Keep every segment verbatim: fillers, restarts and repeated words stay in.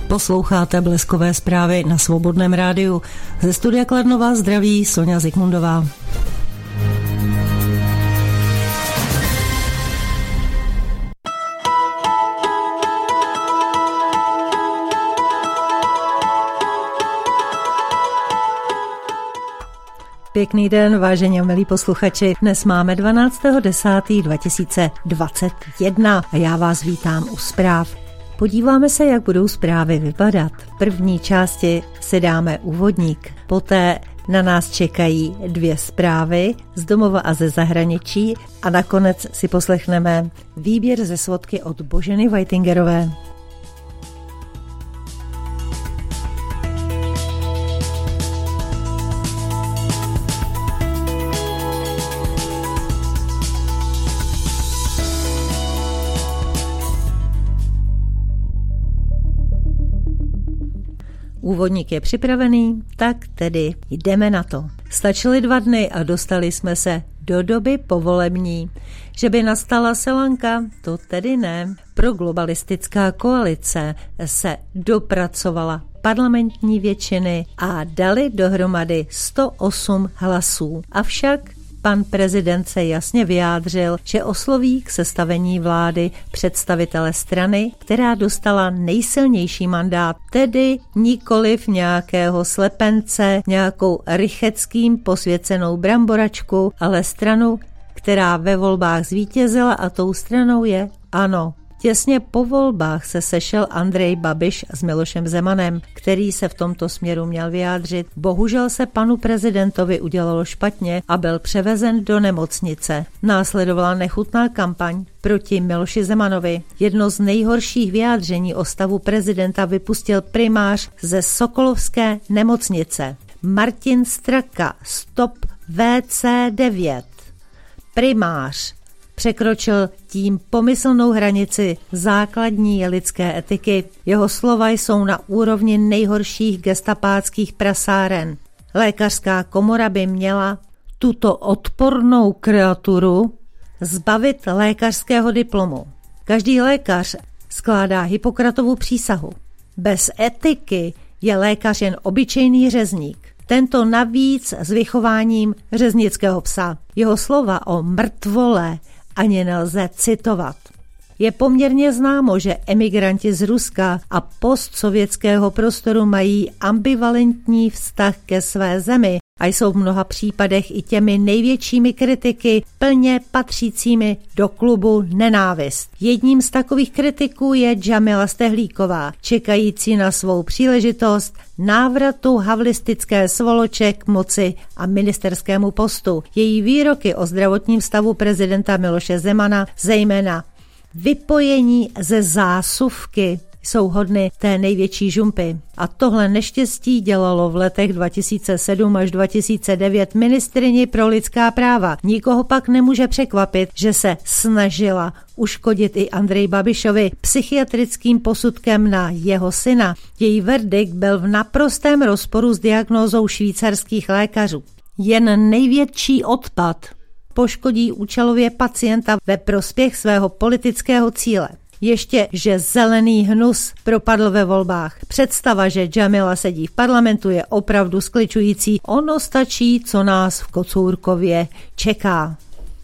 Posloucháte Bleskové zprávy na Svobodném rádiu. Ze studia Kladno vás zdraví Sonja Zikmundová. Pěkný den, vážení a milí posluchači. Dnes máme dvanáctého desátého dva tisíce dvacet jedna a já vás vítám u zpráv. Podíváme se, jak budou zprávy vypadat. V první části si dáme úvodník, poté na nás čekají dvě zprávy z domova a ze zahraničí a nakonec si poslechneme výběr ze svodky od Boženy Whitingerové. Úvodník je připravený, tak tedy jdeme na to. Stačily dva dny a dostali jsme se do doby povolební. Že by nastala selanka, to tedy ne. Proglobalistická koalice se dopracovala parlamentní většiny a dali dohromady sto osm hlasů. Avšak pan prezident se jasně vyjádřil, že osloví k sestavení vlády představitele strany, která dostala nejsilnější mandát, tedy nikoliv nějakého slepence, nějakou rycheckým posvěcenou bramboračku, ale stranu, která ve volbách zvítězila, a tou stranou je ANO. Těsně po volbách se sešel Andrej Babiš s Milošem Zemanem, který se v tomto směru měl vyjádřit. Bohužel se panu prezidentovi udělalo špatně a byl převezen do nemocnice. Následovala nechutná kampaň proti Miloši Zemanovi. Jedno z nejhorších vyjádření o stavu prezidenta vypustil primář ze Sokolovské nemocnice. Martin Straka, stop V C devět. Primář překročil tím pomyslnou hranici základní lidské etiky. Jeho slova jsou na úrovni nejhorších gestapáckých prasáren. Lékařská komora by měla tuto odpornou kreaturu zbavit lékařského diplomu. Každý lékař skládá Hippokratovu přísahu. Bez etiky je lékař jen obyčejný řezník. Tento navíc s vychováním řeznického psa. Jeho slova o mrtvole ani nelze citovat. Je poměrně známo, že emigranti z Ruska a postsovětského prostoru mají ambivalentní vztah ke své zemi a jsou v mnoha případech i těmi největšími kritiky plně patřícími do klubu nenávist. Jedním z takových kritiků je Džamila Stehlíková, čekající na svou příležitost návratu havlistické svoloče k moci a ministerskému postu. Její výroky o zdravotním stavu prezidenta Miloše Zemana, zejména vypojení ze zásuvky, jsou hodny té největší žumpy. A tohle neštěstí dělalo v letech dva tisíce sedm až dva tisíce devět ministryni pro lidská práva. Nikoho pak nemůže překvapit, že se snažila uškodit i Andreji Babišovi psychiatrickým posudkem na jeho syna. Její verdikt byl v naprostém rozporu s diagnózou švýcarských lékařů. Jen největší odpad poškodí účelově pacienta ve prospěch svého politického cíle. Ještě, že zelený hnus propadl ve volbách. Představa, že Džamila sedí v parlamentu, je opravdu skličující. Ono stačí, co nás v Kocourkově čeká.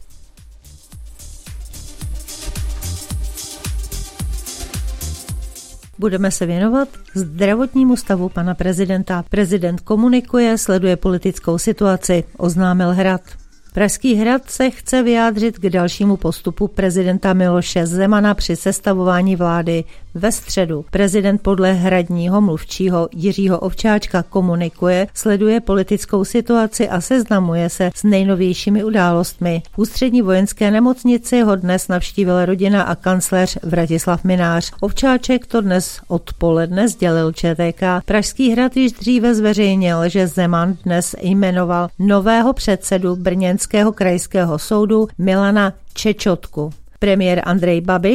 Budeme se věnovat zdravotnímu stavu pana prezidenta. Prezident komunikuje, sleduje politickou situaci, oznámil Hrad. Pražský hrad se chce vyjádřit k dalšímu postupu prezidenta Miloše Zemana při sestavování vlády ve středu. Prezident podle hradního mluvčího Jiřího Ovčáčka komunikuje, sleduje politickou situaci a seznamuje se s nejnovějšími událostmi. V ústřední vojenské nemocnici ho dnes navštívila rodina a kancléř Vratislav Mynář. Ovčáček to dnes odpoledne sdělil Č T K. Pražský hrad již dříve zveřejnil, že Zeman dnes jmenoval nového předsedu brněnského krajského soudu Milana Čečotku. Premiér Andrej Babiš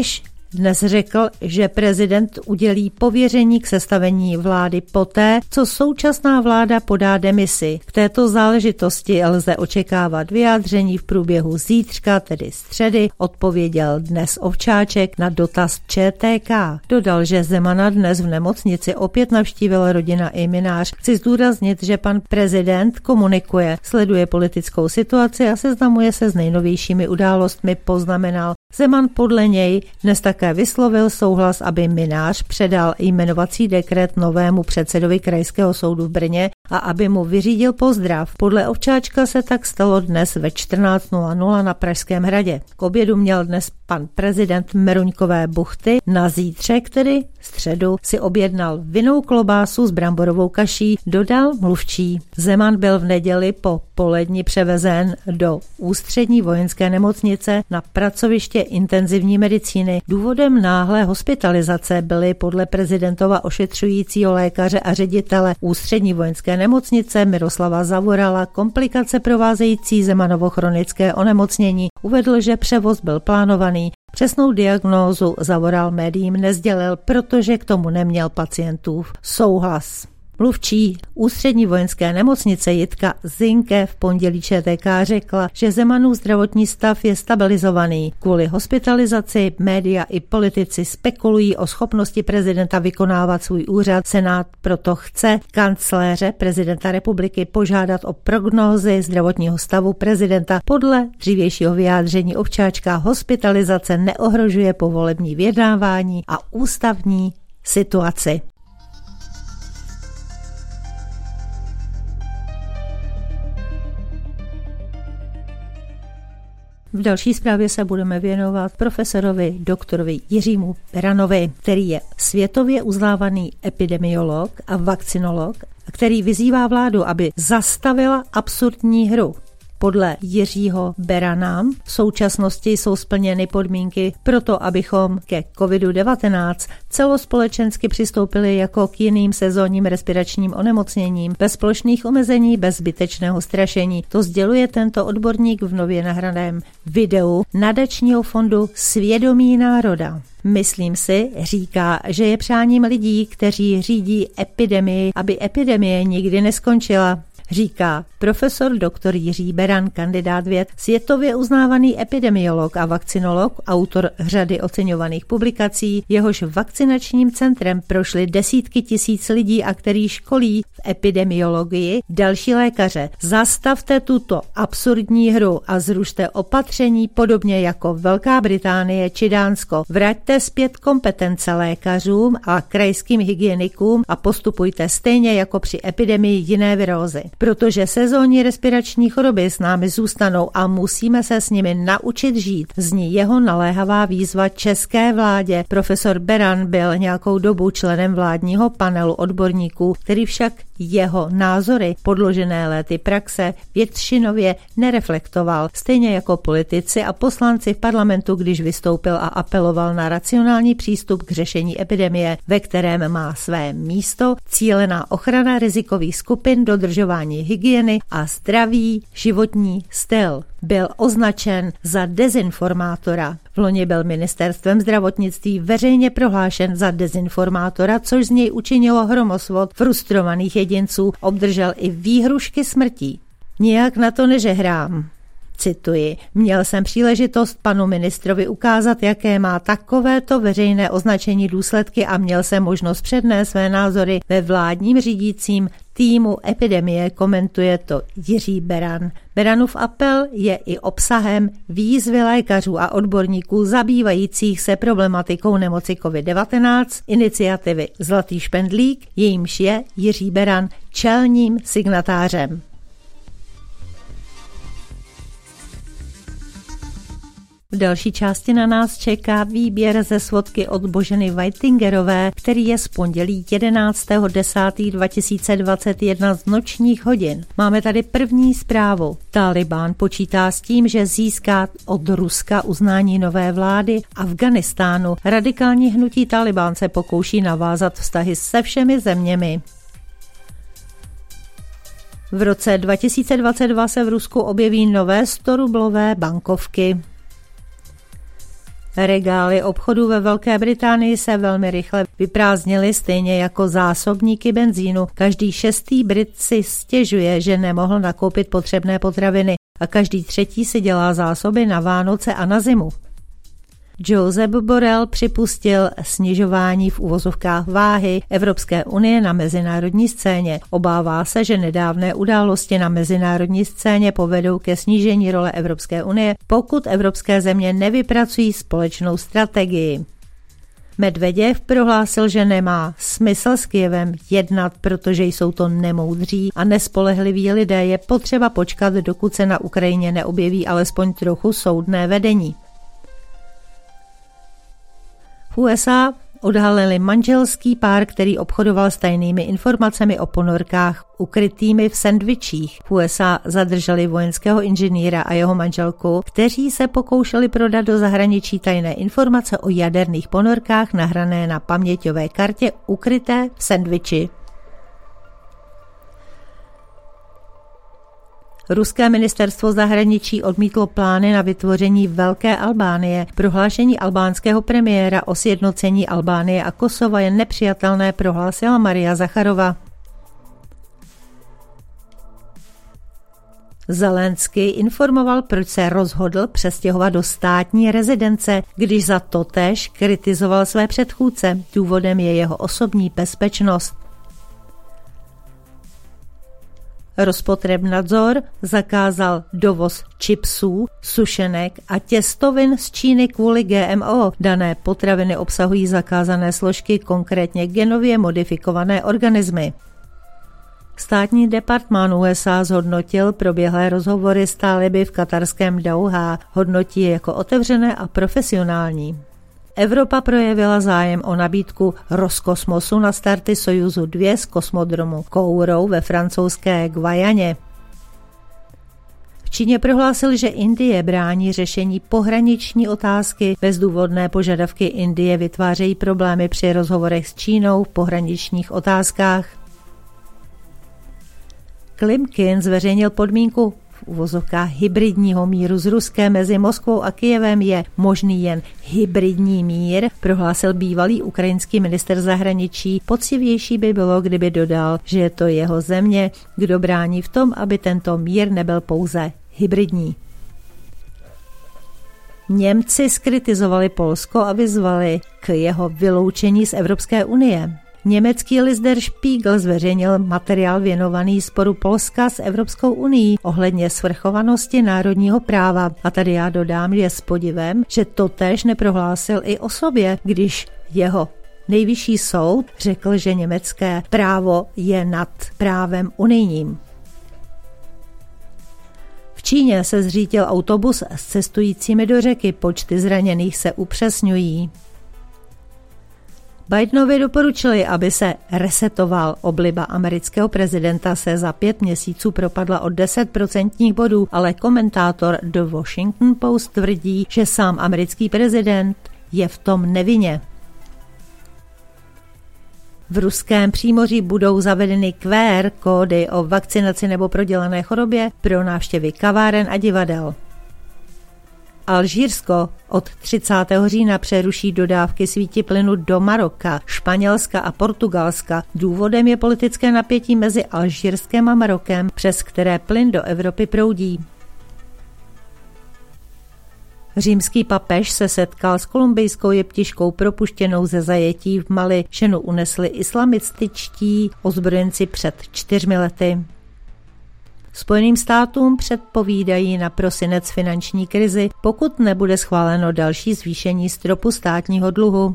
dnes řekl, že prezident udělí pověření k sestavení vlády poté, co současná vláda podá demisi. K této záležitosti lze očekávat vyjádření v průběhu zítřka, tedy středy, odpověděl dnes Ovčáček na dotaz Č T K. Dodal, že Zemana dnes v nemocnici opět navštívila rodina i Mynář. Chci zdůraznit, že pan prezident komunikuje, sleduje politickou situaci a seznamuje se s nejnovějšími událostmi, poznamenal. Zeman podle něj dnes také vyslovil souhlas, aby Mynář předal jmenovací dekret novému předsedovi Krajského soudu v Brně a aby mu vyřídil pozdrav. Podle Ovčáčka se tak stalo dnes ve čtrnáct nula nula na Pražském hradě. K obědu měl dnes pan prezident Meruňkové buchty, na zítřek, tedy středu, si objednal vinnou klobásu s bramborovou kaší, dodal mluvčí. Zeman byl v neděli po poledni převezen do Ústřední vojenské nemocnice na pracoviště intenzivní medicíny. Důvodem náhlé hospitalizace byly podle prezidentova ošetřujícího lékaře a ředitele Ústřední vojenské nemocnice Miroslava Zavorala komplikace provázející Zemanovo chronické onemocnění. Uvedl, že převoz byl plánovaný. Přesnou diagnózu Zavoral médiím nesdělil, protože k tomu neměl pacientův souhlas. Mluvčí Ústřední vojenské nemocnice Jitka Zinke v pondělí Č T K řekla, že Zemanův zdravotní stav je stabilizovaný. Kvůli hospitalizaci média i politici spekulují o schopnosti prezidenta vykonávat svůj úřad. Senát proto chce kancléře prezidenta republiky požádat o prognózy zdravotního stavu prezidenta. Podle dřívějšího vyjádření Ovčáčka hospitalizace neohrožuje povolební vyjednávání a ústavní situaci. V další zprávě se budeme věnovat profesorovi doktorovi Jiřímu Beranovi, který je světově uznávaný epidemiolog a vakcinolog, který vyzývá vládu, aby zastavila absurdní hru. Podle Jiřího Berana v současnosti jsou splněny podmínky pro to, abychom ke kovidu devatenáct celospolečensky přistoupili jako k jiným sezónním respiračním onemocněním, bez plošných omezení, bez zbytečného strašení. To sděluje tento odborník v nově nahraném videu nadačního fondu Svědomí národa. Myslím si, říká, že je přáním lidí, kteří řídí epidemii, aby epidemie nikdy neskončila. Říká profesor doktor Jiří Beran, kandidát věd, světově uznávaný epidemiolog a vakcinolog, autor řady oceňovaných publikací, jehož vakcinačním centrem prošly desítky tisíc lidí a který školí v epidemiologii další lékaře. Zastavte tuto absurdní hru a zrušte opatření podobně jako Velká Británie či Dánsko. Vraťte zpět kompetence lékařům a krajským hygienikům a postupujte stejně jako při epidemii jiné virózy. Protože sezónní respirační choroby s námi zůstanou a musíme se s nimi naučit žít, zní jeho naléhavá výzva české vládě. Profesor Beran byl nějakou dobu členem vládního panelu odborníků, který však jeho názory, podložené léty praxe, většinově nereflektoval, stejně jako politici a poslanci v parlamentu, když vystoupil a apeloval na racionální přístup k řešení epidemie, ve kterém má své místo cílená ochrana rizikových skupin, dodržování hygieny a zdravý životní styl. Byl označen za dezinformátora. V loni byl ministerstvem zdravotnictví veřejně prohlášen za dezinformátora, což z něj učinilo hromosvod frustrovaných jedinců. Obdržel i výhrušky smrtí. Nijak na to nežehrám. Cituji, měl jsem příležitost panu ministrovi ukázat, jaké má takovéto veřejné označení důsledky a měl jsem možnost přednést své názory ve vládním řídícím týmu epidemie, komentuje to Jiří Beran. Beranův apel je i obsahem výzvy lékařů a odborníků zabývajících se problematikou nemoci covid devatenáct, iniciativy Zlatý špendlík, jejímž je Jiří Beran čelním signatářem. V další části na nás čeká výběr ze svodky od Boženy Whitingerové, který je z pondělí jedenáctého desátého dva tisíce dvacet jedna z nočních hodin. Máme tady první zprávu. Tálibán počítá s tím, že získá od Ruska uznání nové vlády Afghánistánu. Radikální hnutí Tálibán se pokouší navázat vztahy se všemi zeměmi. V roce dva tisíce dvacet dva se v Rusku objeví nové storublové bankovky. Regály obchodů ve Velké Británii se velmi rychle vyprázdnily, stejně jako zásobníky benzínu. Každý šestý Brit si stěžuje, že nemohl nakoupit potřebné potraviny a každý třetí si dělá zásoby na Vánoce a na zimu. Josep Borrell připustil snižování v uvozovkách váhy Evropské unie na mezinárodní scéně. Obává se, že nedávné události na mezinárodní scéně povedou ke snížení role Evropské unie, pokud evropské země nevypracují společnou strategii. Medveděv prohlásil, že nemá smysl s Kyjevem jednat, protože jsou to nemoudří a nespolehliví lidé. Je potřeba počkat, dokud se na Ukrajině neobjeví alespoň trochu soudné vedení. V U S A odhalili manželský pár, který obchodoval s tajnými informacemi o ponorkách ukrytými v sendvičích. V U S A zadrželi vojenského inženýra a jeho manželku, kteří se pokoušeli prodat do zahraničí tajné informace o jaderných ponorkách nahrané na paměťové kartě ukryté v sendviči. Ruské ministerstvo zahraničí odmítlo plány na vytvoření Velké Albánie. Prohlášení albánského premiéra o sjednocení Albánie a Kosova je nepřijatelné, prohlásila Maria Zacharova. Zelenský informoval, proč se rozhodl přestěhovat do státní rezidence, když za to též kritizoval své předchůdce. Důvodem je jeho osobní bezpečnost. Rozpotrebnadzor zakázal dovoz chipsů, sušenek a těstovin z Číny kvůli G M O. Dané potraviny obsahují zakázané složky, konkrétně genově modifikované organismy. Státní departmán U S A zhodnotil proběhlé rozhovory s táliby v katarském Dauhá. Hodnotí je jako otevřené a profesionální. Evropa projevila zájem o nabídku Roskosmosu na starty Sojuzu dva z kosmodromu Kourou ve francouzské Guyaně. V Číně prohlásil, že Indie brání řešení pohraniční otázky. Bezdůvodné požadavky Indie vytvářejí problémy při rozhovorech s Čínou v pohraničních otázkách. Klimkin zveřejnil podmínku v uvozovkách hybridního míru s Ruskem. Mezi Moskvou a Kyjevem je možný jen hybridní mír, prohlásil bývalý ukrajinský ministr zahraničí. Poctivější by bylo, kdyby dodal, že je to jeho země, kdo brání v tom, aby tento mír nebyl pouze hybridní. Němci skritizovali Polsko a vyzvali k jeho vyloučení z Evropské unie. Německý list Der Spiegel zveřejnil materiál věnovaný sporu Polska s Evropskou unií ohledně svrchovanosti národního práva. A tady já dodám, že je s podivem, že totéž neprohlásil i o sobě, když jeho nejvyšší soud řekl, že německé právo je nad právem unijním. V Číně se zřítil autobus s cestujícími do řeky, počty zraněných se upřesňují. Bidenovi doporučili, aby se resetoval. Obliba amerického prezidenta se za pět měsíců propadla o deset procentních bodů, ale komentátor The Washington Post tvrdí, že sám americký prezident je v tom nevinně. V ruském přímoří budou zavedeny Q R kódy o vakcinaci nebo prodělané chorobě pro návštěvy kaváren a divadel. Alžírsko od třicátého října přeruší dodávky svítiplynu do Maroka, Španělska a Portugalska. Důvodem je politické napětí mezi Alžírskem a Marokem, přes které plyn do Evropy proudí. Římský papež se setkal s kolumbijskou jeptiškou propuštěnou ze zajetí v Mali. Ženu unesli islamističtí ozbrojenci před čtyřmi lety. Spojeným státům předpovídají na prosinec finanční krizi, pokud nebude schváleno další zvýšení stropu státního dluhu.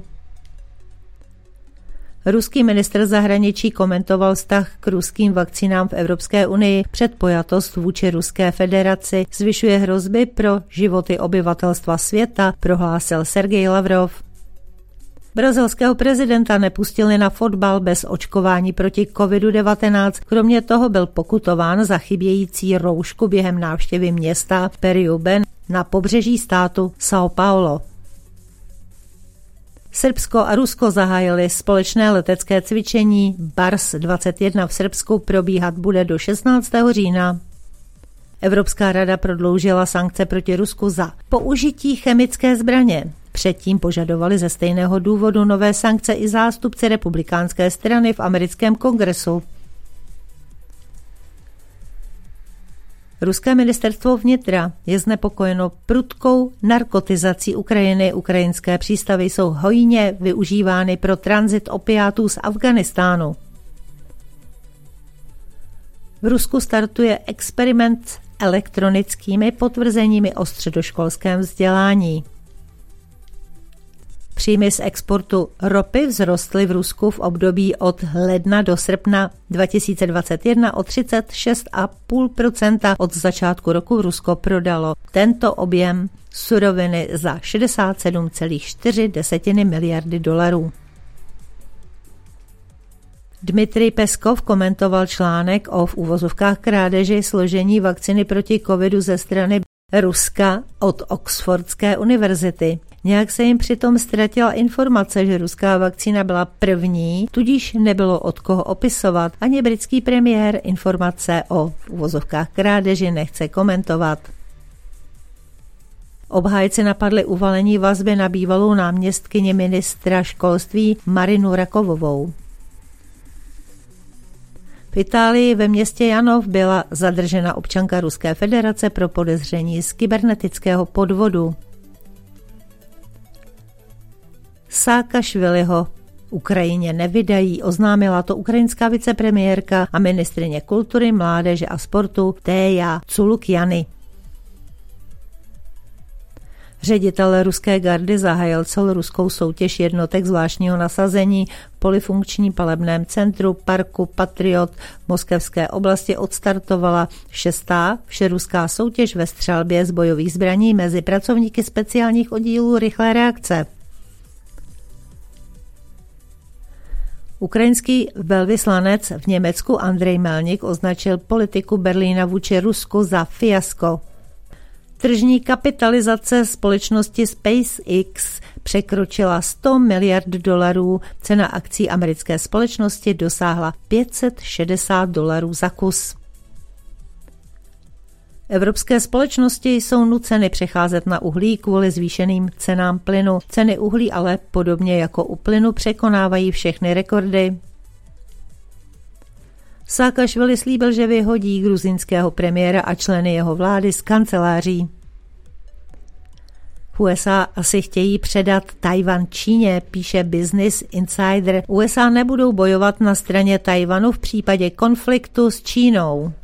Ruský ministr zahraničí komentoval vztah k ruským vakcínám v Evropské unii. Předpojatost vůči Ruské federaci zvyšuje hrozby pro životy obyvatelstva světa, prohlásil Sergej Lavrov. Brazilského prezidenta nepustili na fotbal bez očkování proti kovidu devatenáct. Kromě toho byl pokutován za chybějící roušku během návštěvy města Periube na pobřeží státu São Paulo. Srbsko a Rusko zahájili společné letecké cvičení. Bars dvacet jedna v Srbsku probíhat bude do šestnáctého října. Evropská rada prodloužila sankce proti Rusku za použití chemické zbraně. Předtím požadovali ze stejného důvodu nové sankce i zástupci republikánské strany v americkém kongresu. Ruské ministerstvo vnitra je znepokojeno prudkou narkotizací Ukrajiny. Ukrajinské přístavy jsou hojně využívány pro tranzit opiátů z Afghánistánu. V Rusku startuje experiment s elektronickými potvrzeními o středoškolském vzdělání. Příjmy z exportu ropy vzrostly v Rusku v období od ledna do srpna dva tisíce dvacet jedna o třicet šest celá pět procenta. Od začátku roku Rusko prodalo tento objem suroviny za šedesát sedm celá čtyři miliardy dolarů. Dmitrij Peskov komentoval článek o v uvozovkách krádeži složení vakcíny proti covidu ze strany Ruska od Oxfordské univerzity. Nějak se jim přitom ztratila informace, že ruská vakcína byla první, tudíž nebylo od koho opisovat. Ani britský premiér informace o v uvozovkách krádeži nechce komentovat. Obhájci napadli uvalení vazby na bývalou náměstkyni ministra školství Marinu Rakovovou. V Itálii ve městě Janov byla zadržena občanka Ruské federace pro podezření z kybernetického podvodu. Saakašviliho Ukrajině nevydají, oznámila to ukrajinská vicepremiérka a ministryně kultury, mládeže a sportu Téja Culukjany. Ředitel ruské gardy zahájil celoruskou soutěž jednotek zvláštního nasazení v polifunkčním palebném centru parku Patriot v moskevské oblasti. Odstartovala šestá všeruská soutěž ve střelbě z bojových zbraní mezi pracovníky speciálních oddílů rychlé reakce. Ukrajinský velvyslanec v Německu Andrej Melnik označil politiku Berlína vůči Rusku za fiasko. Tržní kapitalizace společnosti SpaceX překročila sto miliard dolarů, cena akcí americké společnosti dosáhla pět set šedesát dolarů za kus. Evropské společnosti jsou nuceny přecházet na uhlí kvůli zvýšeným cenám plynu. Ceny uhlí ale podobně jako u plynu překonávají všechny rekordy. Saakašvili slíbil, že vyhodí gruzínského premiéra a členy jeho vlády z kanceláří. U S A asi chtějí předat Tajvan Číně, píše Business Insider. U S A nebudou bojovat na straně Tajvanu v případě konfliktu s Čínou.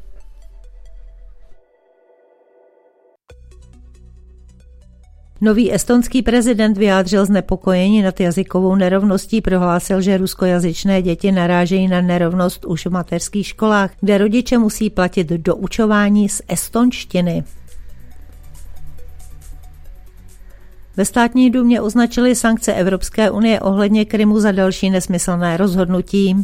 Nový estonský prezident vyjádřil znepokojení nad jazykovou nerovností, prohlásil, že ruskojazyčné děti narážejí na nerovnost už v mateřských školách, kde rodiče musí platit doučování z estonštiny. Ve státní důmě označili sankce Evropské unie ohledně Krymu za další nesmyslné rozhodnutí.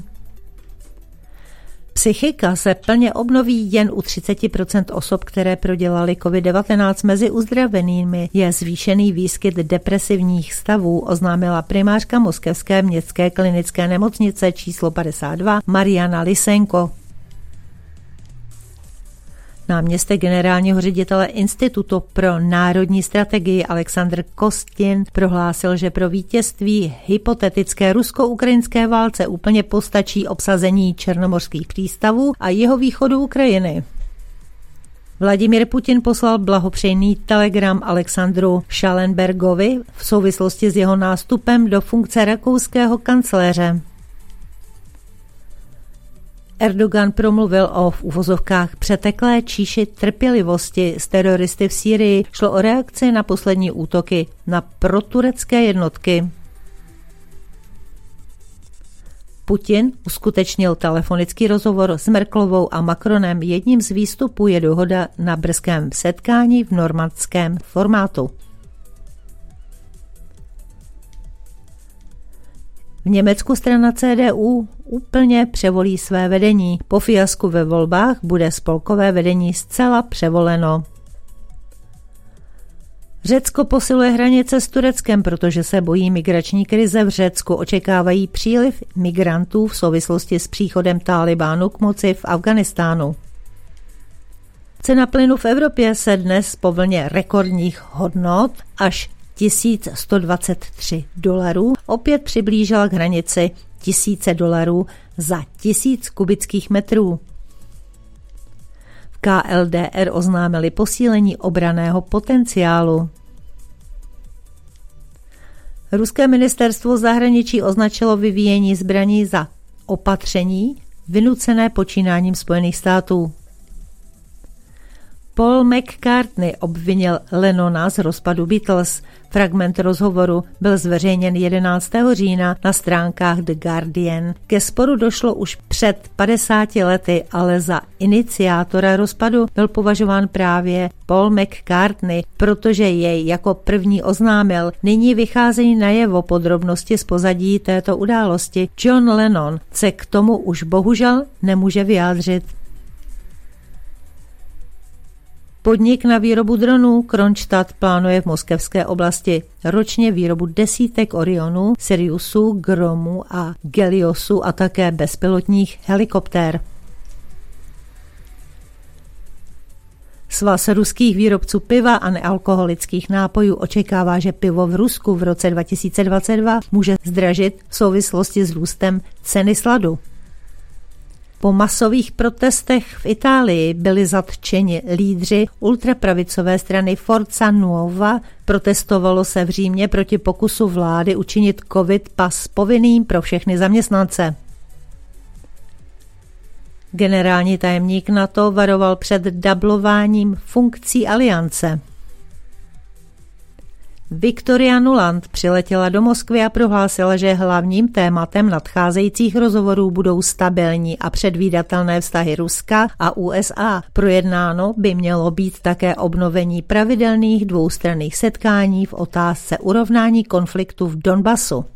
Psychika se plně obnoví jen u třicet procent osob, které prodělali covid devatenáct. Mezi uzdravenými je zvýšený výskyt depresivních stavů, oznámila primářka Moskevské městské klinické nemocnice číslo padesát dva Mariana Lysenko. Náměstek generálního ředitele Institutu pro národní strategii Alexandr Kostin prohlásil, že pro vítězství hypotetické rusko-ukrajinské válce úplně postačí obsazení černomorských přístavů a jihovýchodu Ukrajiny. Vladimír Putin poslal blahopřejný telegram Alexandru Schallenbergovi v souvislosti s jeho nástupem do funkce rakouského kancléře. Erdogan promluvil o v uvozovkách přeteklé číši trpělivosti s teroristy v Sýrii. Šlo o reakci na poslední útoky na proturecké jednotky. Putin uskutečnil telefonický rozhovor s Merkelovou a Macronem. Jedním z výstupů je dohoda na brzkém setkání v normandském formátu. V Německu strana C D U úplně převolí své vedení. Po fiasku ve volbách bude spolkové vedení zcela převoleno. Řecko posiluje hranice s Tureckem, protože se bojí migrační krize. V Řecku očekávají příliv migrantů v souvislosti s příchodem Tálibánu k moci v Afghánistánu. Cena plynu v Evropě se dnes po vlně rekordních hodnot až tisíc sto dvacet tři dolarů opět přiblížila k hranici tisíce dolarů za tisíc kubických metrů. V K L D R oznámili posílení obranného potenciálu. Ruské ministerstvo zahraničí označilo vyvíjení zbraní za opatření vynucené počínáním Spojených států. Paul McCartney obvinil Lennona z rozpadu Beatles. Fragment rozhovoru byl zveřejněn jedenáctého října na stránkách The Guardian. Ke sporu došlo už před padesáti lety, ale za iniciátora rozpadu byl považován právě Paul McCartney, protože jej jako první oznámil. Nyní vycházejí najevo podrobnosti z pozadí této události. John Lennon se k tomu už bohužel nemůže vyjádřit. Podnik na výrobu dronů Kronstadt plánuje v moskevské oblasti ročně výrobu desítek Orionů, Siriusů, Gromů a Geliosů a také bezpilotních helikoptér. Svaz ruských výrobců piva a nealkoholických nápojů očekává, že pivo v Rusku v roce dva tisíce dvacet dva může zdražit v souvislosti s růstem ceny sladu. Po masových protestech v Itálii byli zatčeni lídři ultrapravicové strany Forza Nuova. Protestovalo se v Římě proti pokusu vlády učinit covid pas povinným pro všechny zaměstnance. Generální tajemník NATO varoval před dublováním funkcí aliance. Victoria Nuland přiletěla do Moskvy a prohlásila, že hlavním tématem nadcházejících rozhovorů budou stabilní a předvídatelné vztahy Ruska a U S A. Projednáno by mělo být také obnovení pravidelných dvoustranných setkání v otázce urovnání konfliktu v Donbasu.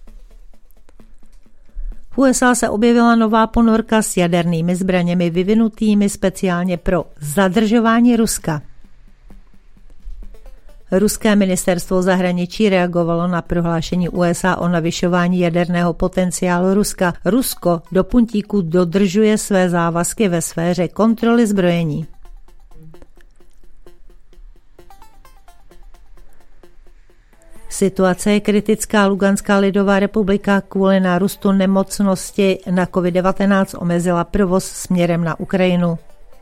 V U S A se objevila nová ponorka s jadernými zbraněmi vyvinutými speciálně pro zadržování Ruska. Ruské ministerstvo zahraničí reagovalo na prohlášení U S A o navyšování jaderného potenciálu Ruska. Rusko do puntíku dodržuje své závazky ve sféře kontroly zbrojení. Situace je kritická. Luganská lidová republika kvůli nárůstu nemocnosti na covid devatenáct omezila provoz směrem na Ukrajinu.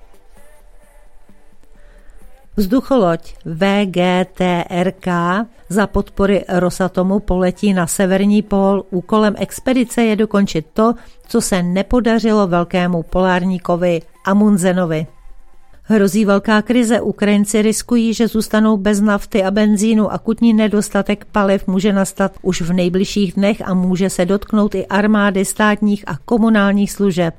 Vzducholoď V G T R K za podpory Rosatomu poletí na severní pól. Úkolem expedice je dokončit to, co se nepodařilo velkému polárníkovi Amundsenovi. Hrozí velká krize, Ukrajinci riskují, že zůstanou bez nafty a benzínu. Akutní nedostatek paliv může nastat už v nejbližších dnech a může se dotknout i armády, státních a komunálních služeb.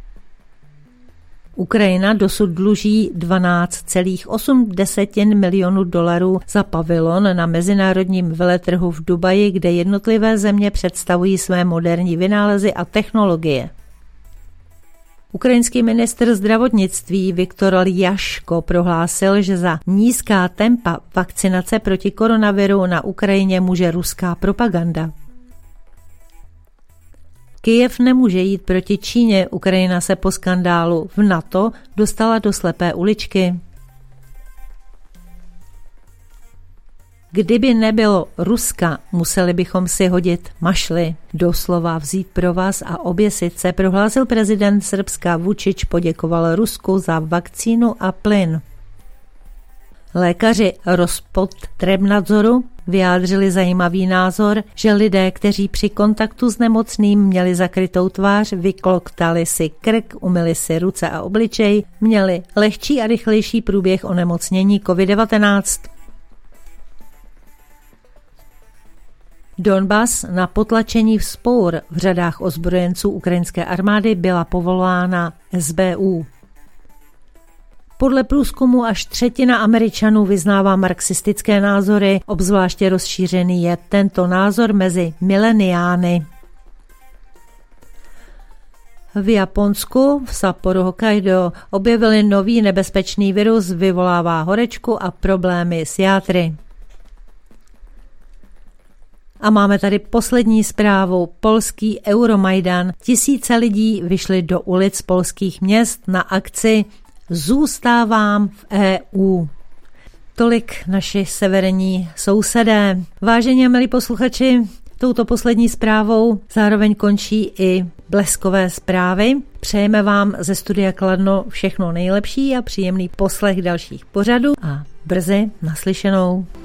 Ukrajina dosud dluží dvanáct celá osm milionů dolarů za pavilon na mezinárodním veletrhu v Dubaji, kde jednotlivé země představují své moderní vynálezy a technologie. Ukrajinský ministr zdravotnictví Viktor Ljaško prohlásil, že za nízká tempa vakcinace proti koronaviru na Ukrajině může ruská propaganda. Kyjev nemůže jít proti Číně, Ukrajina se po skandálu v NATO dostala do slepé uličky. Kdyby nebylo Ruska, museli bychom si hodit mašly, doslova vzít pro vás a oběsit se, prohlásil prezident Srbska. Vučić poděkoval Rusku za vakcínu a plyn. Lékaři Rospotrebnadzoru vyjádřili zajímavý názor, že lidé, kteří při kontaktu s nemocným měli zakrytou tvář, vykloktali si krk, umyli si ruce a obličej, měli lehčí a rychlejší průběh onemocnění covid devatenáct. Donbas na potlačení vzpour v řadách ozbrojenců ukrajinské armády byla povolána S B U. Podle průzkumu až třetina Američanů vyznává marxistické názory, obzvláště rozšířený je tento názor mezi mileniány. V Japonsku v Sapporo Hokkaido objevili nový nebezpečný virus, vyvolává horečku a problémy s játry. A máme tady poslední zprávu. Polský Euromajdan. Tisíce lidí vyšli do ulic polských měst na akci Zůstávám v E U. Tolik naši severní sousedé. Vážení a milí posluchači, touto poslední zprávou zároveň končí i bleskové zprávy. Přejeme vám ze studia Kladno všechno nejlepší a příjemný poslech dalších pořadů a brzy naslyšenou.